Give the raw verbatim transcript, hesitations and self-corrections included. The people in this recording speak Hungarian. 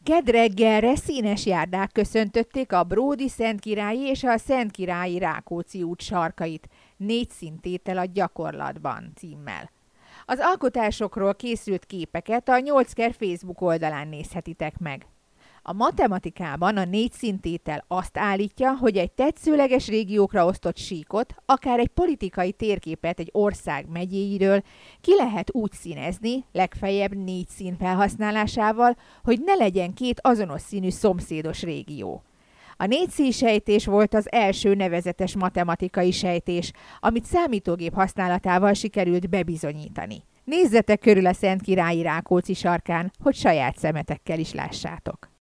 Kedd reggelre színes járdák köszöntötték a Bródi Szentkirályi és a Szentkirályi Rákóczi út sarkait, négy színtétel a gyakorlatban címmel. Az alkotásokról készült képeket a nyolcker Facebook oldalán nézhetitek meg. A matematikában a négy színtétel azt állítja, hogy egy tetszőleges régiókra osztott síkot, akár egy politikai térképet egy ország megyéiről ki lehet úgy színezni, legfeljebb négy szín felhasználásával, hogy ne legyen két azonos színű szomszédos régió. A négyszín sejtés volt az első nevezetes matematikai sejtés, amit számítógép használatával sikerült bebizonyítani. Nézzetek körül a Szentkirályi Rákóczi sarkán, hogy saját szemetekkel is lássátok.